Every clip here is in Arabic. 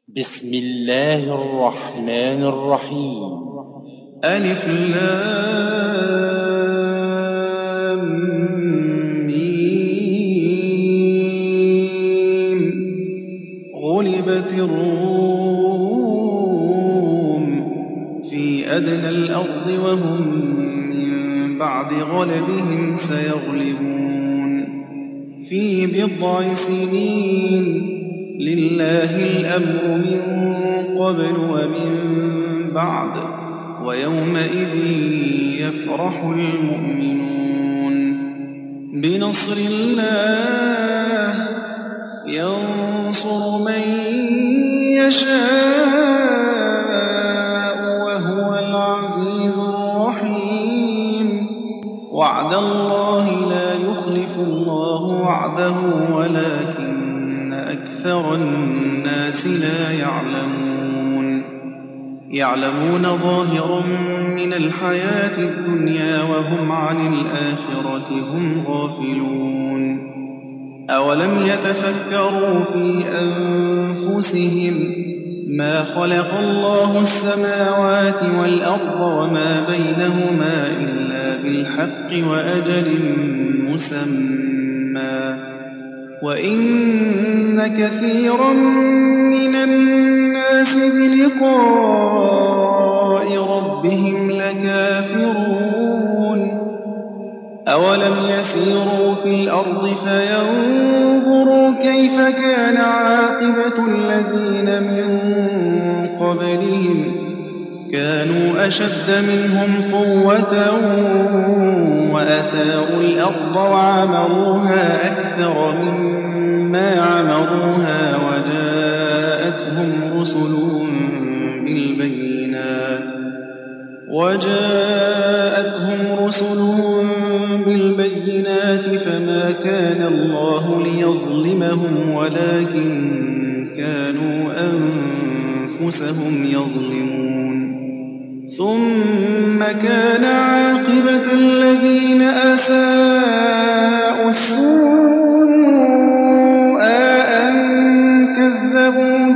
بسم الله الرحمن الرحيم. ألف لام ميم. غلبت الروم في أدنى الأرض وهم من بعد غلبهم سيغلبون في بضع سنين. لله الأمر من قبل ومن بعد ويومئذ يفرح المؤمنون بنصر الله ينصر من يشاء وهو العزيز الرحيم. وعد الله لا يخلف الله وعده ولكن أكثر الناس لا يعلمون ظاهرا من الحياة الدنيا وهم عن الآخرة هم غافلون. أولم يتفكروا في أنفسهم ما خلق الله السماوات والأرض وما بينهما إلا بالحق وأجل مسمى وإن كثيرا من الناس بلقاء ربهم لكافرون. أولم يسيروا في الأرض فينظروا كيف كان عاقبة الذين من قبلهم كانوا أشد منهم قوة وأثاروا الأرض وعمروها أكثر مما عمروها وجاءتهم رسلهم بالبينات فما كان الله ليظلمهم ولكن كانوا أنفسهم يظلمون. ثم كان عاقبة الذين أساءوا السوء أن كذبوا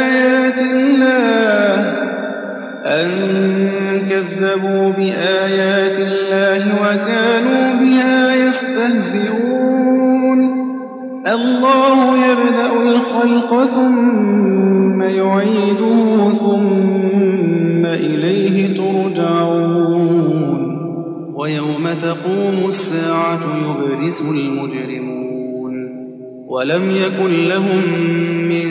بآيات الله وكانوا بها يستهزئون. الله يبدأ الخلق ثم يعيده ثم إليه ترجعون. ويوم تقوم الساعة يبرز المجرمون ولم يكن لهم من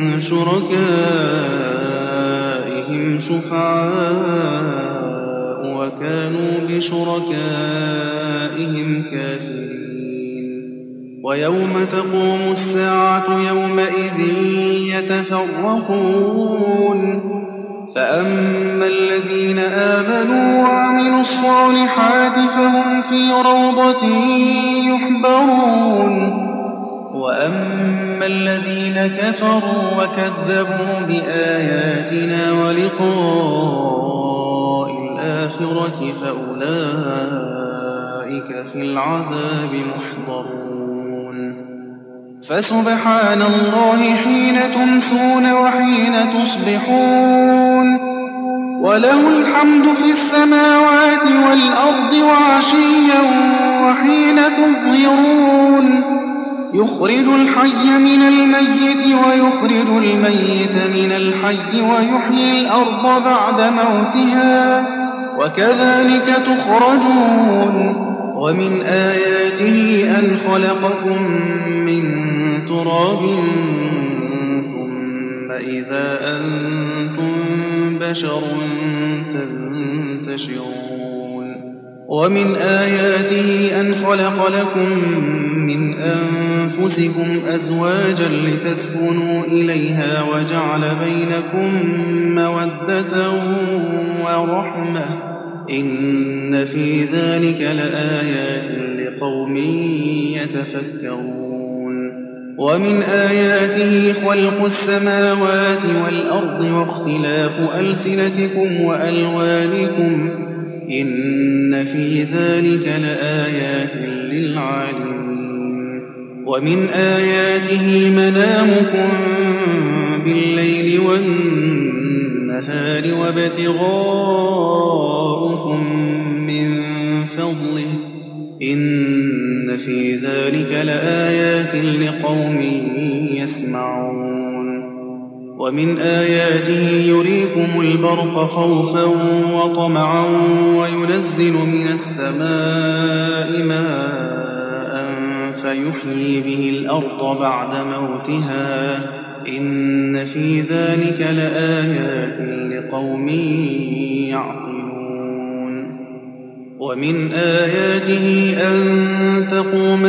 شركائهم شفعاء وكانوا بشركائهم كافرين. ويوم تقوم الساعة يومئذ يتفرقون فأما الذين آمنوا وعملوا الصالحات فهم في روضة يحبرون وأما الذين كفروا وكذبوا بآياتنا ولقاء الآخرة فأولئك في العذاب محضرون. فسبحان الله حين تمسون وحين تصبحون وله الحمد في السماوات والأرض وعشيا وحين تظهرون. يخرج الحي من الميت ويخرج الميت من الحي ويحيي الأرض بعد موتها وكذلك تخرجون. ومن آياته أن خلقكم من تراب ثم إذا أنتم بشر تنتشرون. ومن آياته أن خلق لكم من أنفسكم أزواجا لتسكنوا إليها وجعل بينكم مودة ورحمة إن في ذلك لآيات لقوم يتفكرون. ومن آياته خلق السماوات والأرض واختلاف ألسنتكم وألوانكم إن في ذلك لآيات للعالمين. ومن آياته منامكم بالليل والنهار وابتغاؤكم من فضله إن في ذلك لآيات لقوم يسمعون ومن آياته يريكم البرق خوفا وطمعا وينزل من السماء ماء فيحيي به الأرض بعد موتها إن في ذلك لآيات لقوم يعقلون ومن آياته أن تقوم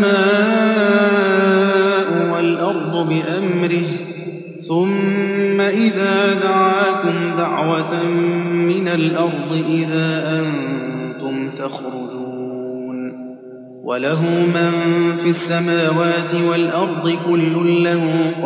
السماء والأرض بأمره ثم إذا دعاكم دعوة من الأرض إذا أنتم تخرجون وله من في السماوات والأرض كل له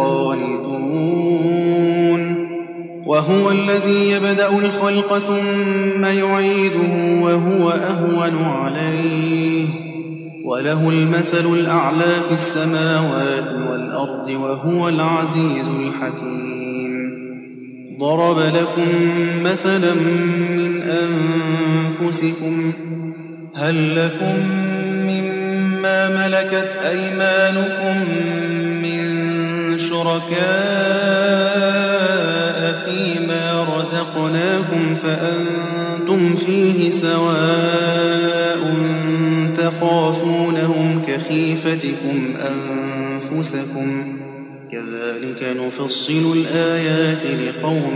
قانتون وهو الذي يبدأ الخلق ثم يعيده وهو أهون عليه وله المثل الأعلى في السماوات والأرض وهو العزيز الحكيم ضرب لكم مثلا من أنفسكم هل لكم مما ملكت أيمانكم من شركاء فيما رزقناكم فأنتم فيه سواء تخافونهم كخيفتكم أنفسكم كذلك نفصل الآيات لقوم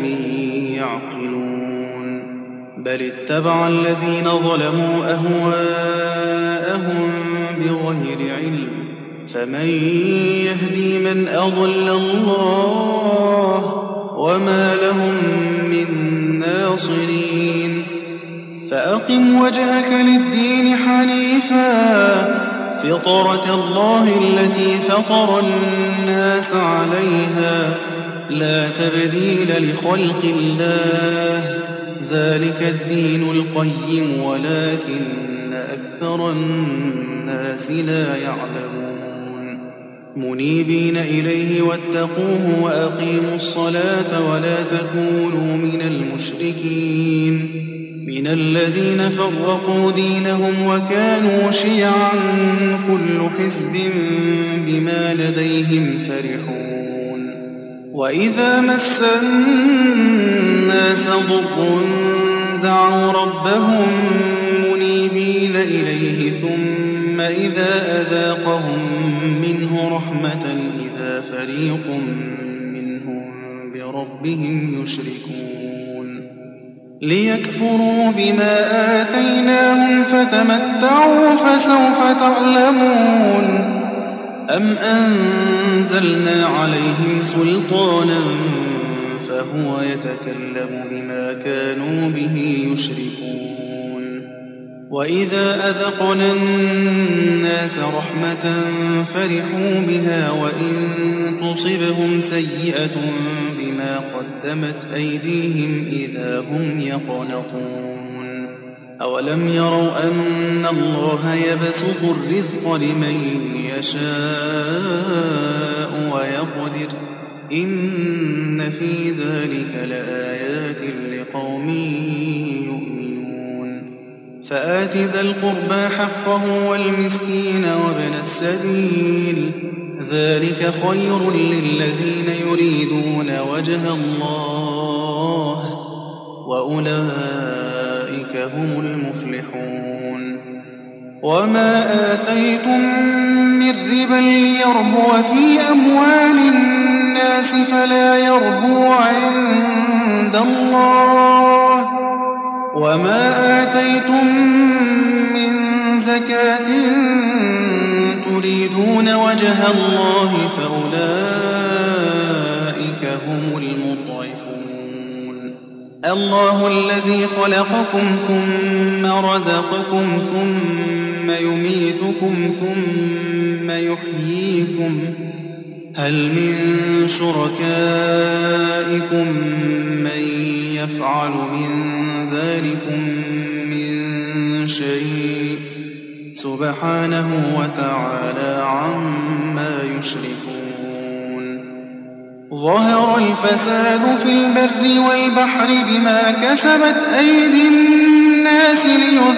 يعقلون بل اتبع الذين ظلموا أهواءهم بغير علم فمن يهدي من أضل الله وما لهم من ناصرين فأقم وجهك للدين حنيفا فطرة الله التي فطر الناس عليها لا تبديل لخلق الله ذلك الدين القيم ولكن أكثر الناس لا يعلمون منيبين إليه واتقوه وأقيموا الصلاة ولا تكونوا من المشركين من الذين فرقوا دينهم وكانوا شيعا كل حزب بما لديهم فرحون وإذا مس الناس ضر دعوا ربهم منيبين إليه ثم إذا أذاقهم منه رحمة إذا فريق منهم بربهم يشركون ليكفروا بما آتيناهم فتمتعوا فسوف تعلمون أم أنزلنا عليهم سلطانا فهو يتكلم بما كانوا به يشركون وإذا أذقنا الناس رحمة فرحوا بها وإن تصبهم سيئة بما قدمت أيديهم إذا هم يقنطون أولم يروا أن الله يبسط الرزق لمن يشاء ويقدر إن في ذلك لآيات لقوم يؤمنون فآت ذا القربى حقه والمسكين وابن السبيل ذلك خير للذين يريدون وجه الله وأولئك هم المفلحون وما آتيتم من ربا ليربو في أموال الناس فلا يربو عند الله وما آتيتم من زكاة تريدون وجه الله فأولئك هم المضعفون الله الذي خلقكم ثم رزقكم ثم يميتكم ثم يحييكم هل من شركائكم من يفعل من ذلكم من شيء سبحانه وتعالى عما يشركون ظهر الفساد في البر والبحر بما كسبت أيدي الناس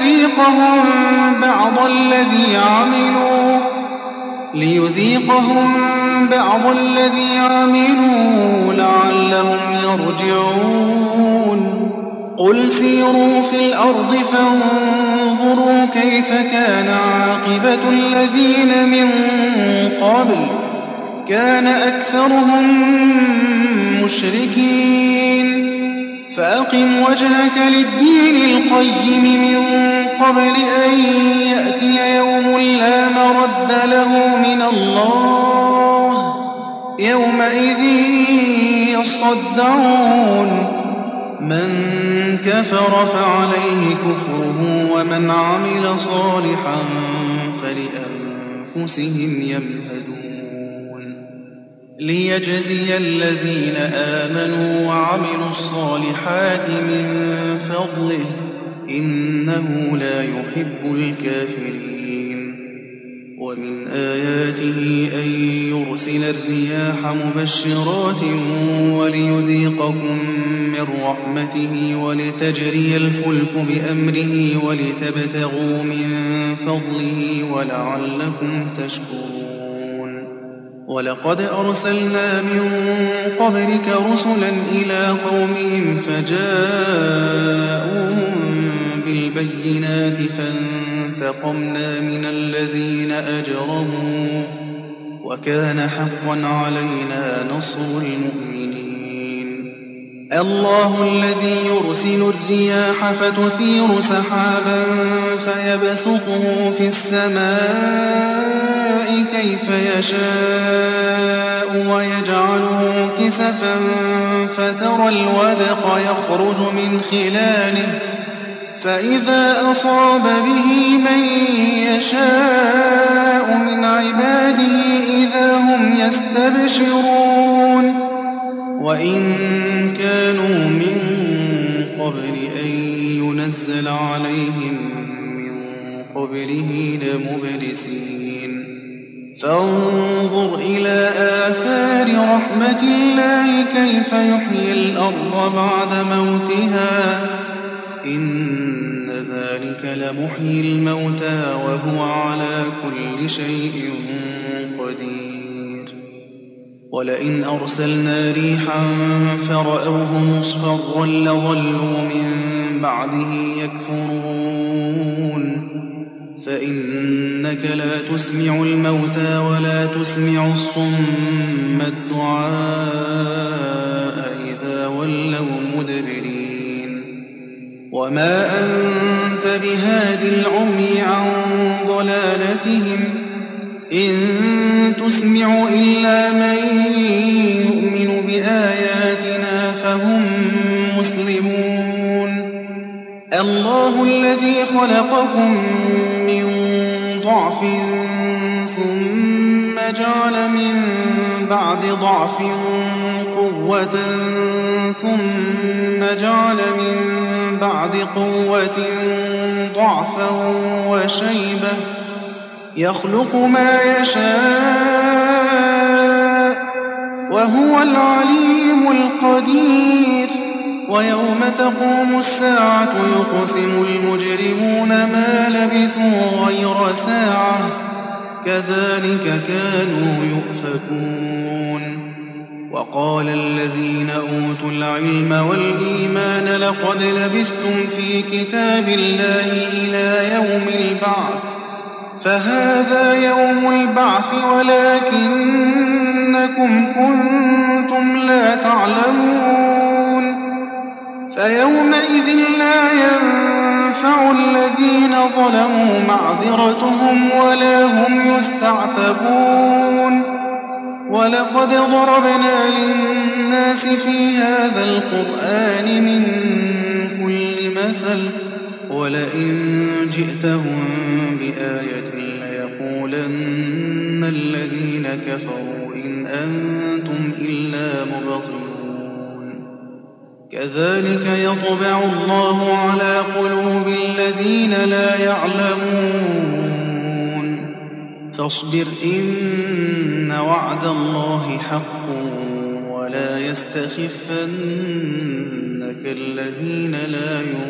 ليذيقهم بعض الذي عملوا لعلهم يرجعون قل سيروا في الأرض فانظروا كيف كان عاقبة الذين من قبل كان أكثرهم مشركين فأقم وجهك للدين القيم من قبل أن يأتي يوم لا مرد له من الله يومئذ يصدعون من كفر فعليه كفره ومن عمل صالحا فلأنفسهم يمهدون ليجزي الذين آمنوا وعملوا الصالحات من فضله إنه لا يحب الكافرين ومن آياته أن يرسل الرياح مبشرات وليذيقكم من رحمته ولتجري الفلك بأمره ولتبتغوا من فضله ولعلكم تشكرون ولقد أرسلنا من قبلك رسلا إلى قومهم فجاءوهم بالبينات فانتقمنا من الذين أجرموا وكان حقا علينا نصر المؤمنين الله الذي يرسل الرياح فتثير سحابا فيبسطه في السماء كيف يشاء ويجعله كسفا فترى الودق يخرج من خلاله فإذا أصاب به من يشاء من عباده إذا هم يستبشرون وإن كانوا من قبل أن ينزل عليهم من قبله لمبلسين فانظر إلى آثار رحمة الله كيف يحيي الأرض بعد موتها إن ذلك لمحيي الموتى وهو على كل شيء قدير ولئن أرسلنا ريحا فرأوه مصفرا لظلوا من بعده يكفرون فإنك لا تسمع الموتى ولا تسمع الصم الدعاء إذا ولوا مدبرين وما أنت بهاد العمي عن ضلالتهم إن تسمع إلا من يؤمن بآياتنا فهم مسلمون الله الذي خلقكم من ضعف ثم جعل من بعد ضعف قوة ثم جعل من بعد قوة ضعفا وشيبة يخلق ما يشاء وهو العليم القدير ويوم تقوم الساعة يقسم المجرمون ما لبثوا غير ساعة كذلك كانوا يؤفكون وقال الذين أوتوا العلم والإيمان لقد لبثتم في كتاب الله إلى يوم البعث فهذا يوم البعث ولكنكم كنتم لا تعلمون فيومئذ لا ينفع الذين ظلموا معذرتهم ولا هم يستعتبون ولقد ضربنا للناس في هذا القرآن من كل مثل ولئن جئتهم بآية ليقولن الذين كفروا إن أنتم إلا مبطلون كذلك يطبع الله على قلوب الذين لا يعلمون فاصبر إن وعد الله حق يستخفنك الذين لا يؤمنون